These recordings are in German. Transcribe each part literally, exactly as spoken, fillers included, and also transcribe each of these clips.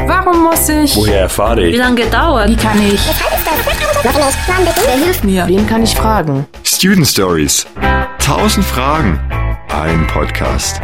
Warum muss ich? Woher erfahre ich? Wie lange dauert? Wie kann ich? Wer hilft mir? Wen kann ich fragen? Student Stories. Tausend Fragen. Ein Podcast.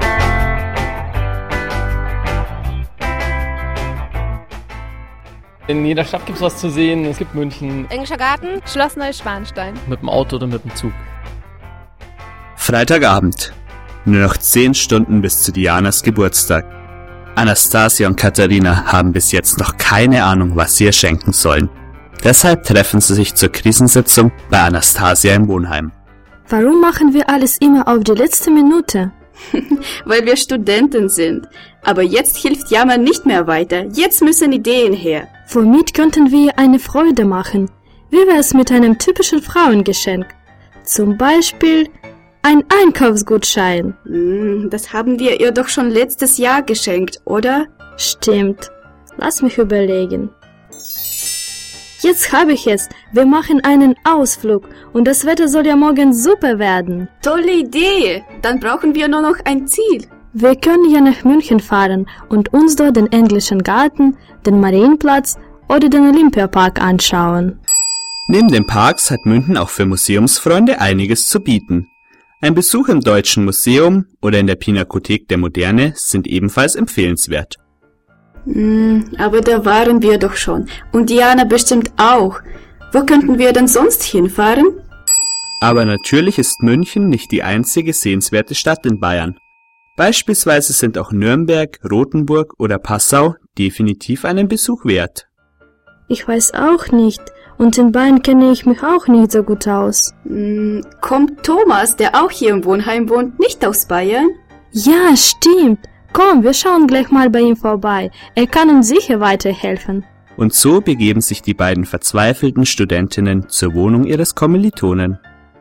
In jeder Stadt gibt es was zu sehen. Es gibt München. Englischer Garten, Schloss Neuschwanstein. Mit dem Auto oder mit dem Zug. Freitagabend. Nur noch zehn Stunden bis zu Dianas Geburtstag. Anastasia und Katharina haben bis jetzt noch keine Ahnung, was sie ihr schenken sollen. Deshalb treffen sie sich zur Krisensitzung bei Anastasia im Wohnheim. Warum machen wir alles immer auf die letzte Minute? Weil wir Studenten sind. Aber jetzt hilft Jammer nicht mehr weiter. Jetzt müssen Ideen her. Womit könnten wir eine Freude machen? Wie wäre es mit einem typischen Frauengeschenk? Zum Beispiel ein Einkaufsgutschein. Hm, das haben wir ihr doch schon letztes Jahr geschenkt, oder? Stimmt. Lass mich überlegen. Jetzt habe ich es. Wir machen einen Ausflug und das Wetter soll ja morgen super werden. Tolle Idee. Dann brauchen wir nur noch ein Ziel. Wir können ja nach München fahren und uns dort den englischen Garten, den Marienplatz oder den Olympiapark anschauen. Neben den Parks hat München auch für Museumsfreunde einiges zu bieten. Ein Besuch im Deutschen Museum oder in der Pinakothek der Moderne sind ebenfalls empfehlenswert. Hm, aber da waren wir doch schon. Und Diana bestimmt auch. Wo könnten wir denn sonst hinfahren? Aber natürlich ist München nicht die einzige sehenswerte Stadt in Bayern. Beispielsweise sind auch Nürnberg, Rothenburg oder Passau definitiv einen Besuch wert. Ich weiß auch nicht. Und in Bayern kenne ich mich auch nicht so gut aus. Hm, kommt Thomas, der auch hier im Wohnheim wohnt, nicht aus Bayern? Ja, stimmt. Komm, wir schauen gleich mal bei ihm vorbei. Er kann uns sicher weiterhelfen. Und so begeben sich die beiden verzweifelten Studentinnen zur Wohnung ihres Kommilitonen.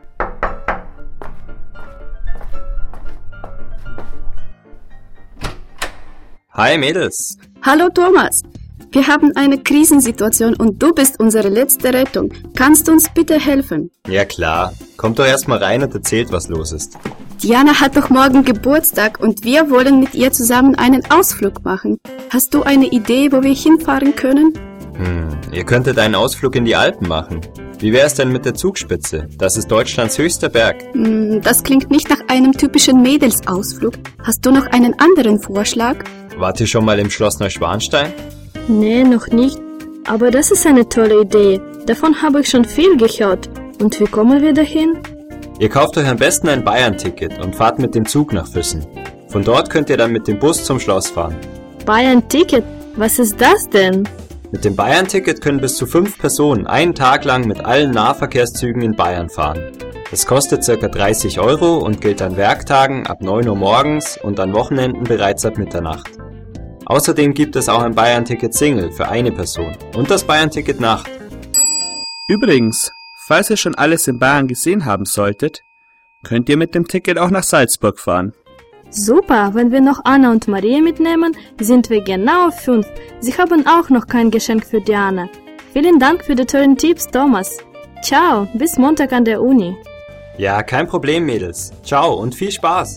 Hi Mädels. Hallo Thomas. Wir haben eine Krisensituation und du bist unsere letzte Rettung. Kannst du uns bitte helfen? Ja klar. Kommt doch erstmal rein und erzählt, was los ist. Diana hat doch morgen Geburtstag und wir wollen mit ihr zusammen einen Ausflug machen. Hast du eine Idee, wo wir hinfahren können? Hm, ihr könntet einen Ausflug in die Alpen machen. Wie wär's denn mit der Zugspitze? Das ist Deutschlands höchster Berg. Hm, das klingt nicht nach einem typischen Mädelsausflug. Hast du noch einen anderen Vorschlag? Wart ihr schon mal im Schloss Neuschwanstein? Nee, noch nicht. Aber das ist eine tolle Idee. Davon habe ich schon viel gehört. Und wie kommen wir dahin? Ihr kauft euch am besten ein Bayern-Ticket und fahrt mit dem Zug nach Füssen. Von dort könnt ihr dann mit dem Bus zum Schloss fahren. Bayern-Ticket? Was ist das denn? Mit dem Bayern-Ticket können bis zu fünf Personen einen Tag lang mit allen Nahverkehrszügen in Bayern fahren. Es kostet ca. dreißig Euro und gilt an Werktagen ab neun Uhr morgens und an Wochenenden bereits ab Mitternacht. Außerdem gibt es auch ein Bayern-Ticket Single für eine Person und das Bayern-Ticket Nacht. Übrigens, falls ihr schon alles in Bayern gesehen haben solltet, könnt ihr mit dem Ticket auch nach Salzburg fahren. Super, wenn wir noch Anna und Maria mitnehmen, sind wir genau fünf. Sie haben auch noch kein Geschenk für Diana. Vielen Dank für die tollen Tipps, Thomas. Ciao, bis Montag an der Uni. Ja, kein Problem, Mädels. Ciao und viel Spaß.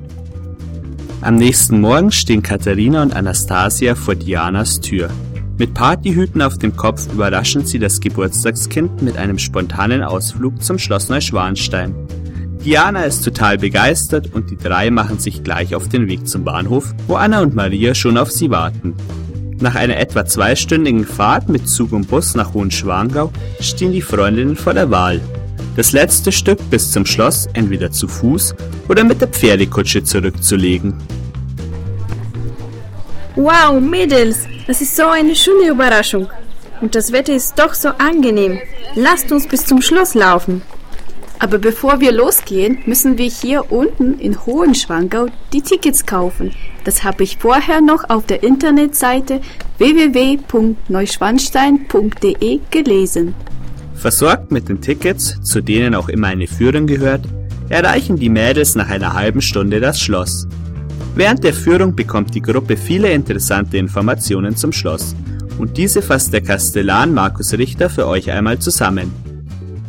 Am nächsten Morgen stehen Katharina und Anastasia vor Dianas Tür. Mit Partyhüten auf dem Kopf überraschen sie das Geburtstagskind mit einem spontanen Ausflug zum Schloss Neuschwanstein. Diana ist total begeistert und die drei machen sich gleich auf den Weg zum Bahnhof, wo Anna und Maria schon auf sie warten. Nach einer etwa zweistündigen Fahrt mit Zug und Bus nach Hohenschwangau stehen die Freundinnen vor der Wahl. Das letzte Stück bis zum Schloss entweder zu Fuß oder mit der Pferdekutsche zurückzulegen. Wow, Mädels, das ist so eine schöne Überraschung. Und das Wetter ist doch so angenehm. Lasst uns bis zum Schloss laufen. Aber bevor wir losgehen, müssen wir hier unten in Hohenschwangau die Tickets kaufen. Das habe ich vorher noch auf der Internetseite w w w punkt neuschwanstein punkt d e gelesen. Versorgt mit den Tickets, zu denen auch immer eine Führung gehört, erreichen die Mädels nach einer halben Stunde das Schloss. Während der Führung bekommt die Gruppe viele interessante Informationen zum Schloss. Und diese fasst der Kastellan Markus Richter für euch einmal zusammen.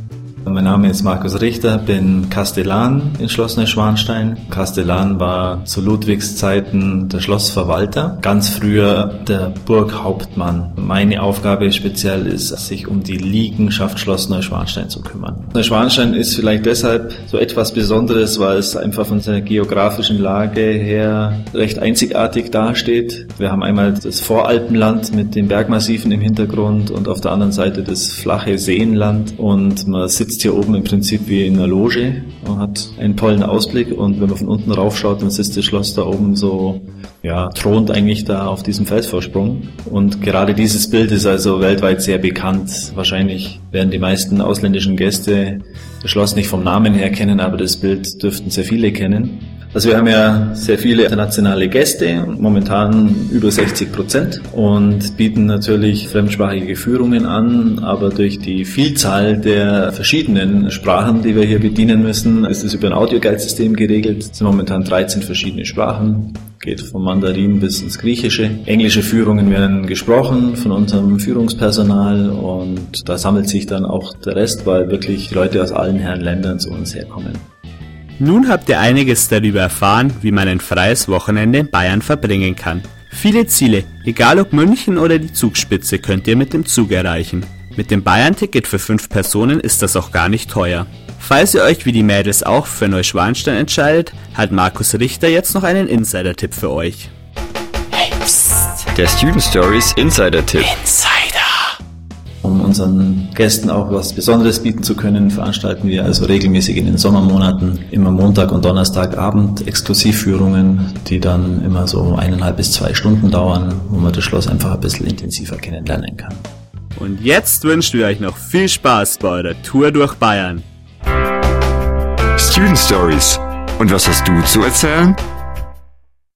Mein Name ist Markus Richter, bin Kastellan in Schloss Neuschwanstein. Kastellan war zu Ludwigs Zeiten der Schlossverwalter, ganz früher der Burghauptmann. Meine Aufgabe speziell ist, sich um die Liegenschaft Schloss Neuschwanstein zu kümmern. Neuschwanstein ist vielleicht deshalb so etwas Besonderes, weil es einfach von seiner geografischen Lage her recht einzigartig dasteht. Wir haben einmal das Voralpenland mit den Bergmassiven im Hintergrund und auf der anderen Seite das flache Seenland, und man sitzt hier oben im Prinzip wie in einer Loge und hat einen tollen Ausblick, und wenn man von unten raufschaut, dann sitzt das Schloss da oben so, ja, thront eigentlich da auf diesem Felsvorsprung. Und gerade dieses Bild ist also weltweit sehr bekannt. Wahrscheinlich werden die meisten ausländischen Gäste das Schloss nicht vom Namen her kennen, aber das Bild dürften sehr viele kennen. Also wir haben ja sehr viele internationale Gäste, momentan über sechzig Prozent, und bieten natürlich fremdsprachige Führungen an, aber durch die Vielzahl der verschiedenen Sprachen, die wir hier bedienen müssen, ist es über ein Audioguide-System geregelt. Es sind momentan dreizehn verschiedene Sprachen, geht vom Mandarin bis ins Griechische. Englische Führungen werden gesprochen von unserem Führungspersonal, und da sammelt sich dann auch der Rest, weil wirklich Leute aus allen Herren Ländern zu uns herkommen. Nun habt ihr einiges darüber erfahren, wie man ein freies Wochenende in Bayern verbringen kann. Viele Ziele, egal ob München oder die Zugspitze, könnt ihr mit dem Zug erreichen. Mit dem Bayern-Ticket für fünf Personen ist das auch gar nicht teuer. Falls ihr euch wie die Mädels auch für Neuschwanstein entscheidet, hat Markus Richter jetzt noch einen Insider-Tipp für euch. Hey, psst. Der Student Stories Insider-Tipp. Insider! Um unseren Gästen auch was Besonderes bieten zu können, veranstalten wir also regelmäßig in den Sommermonaten immer Montag und Donnerstagabend Exklusivführungen, die dann immer so eineinhalb bis zwei Stunden dauern, wo man das Schloss einfach ein bisschen intensiver kennenlernen kann. Und jetzt wünschen wir euch noch viel Spaß bei eurer Tour durch Bayern. Student Stories. Und was hast du zu erzählen?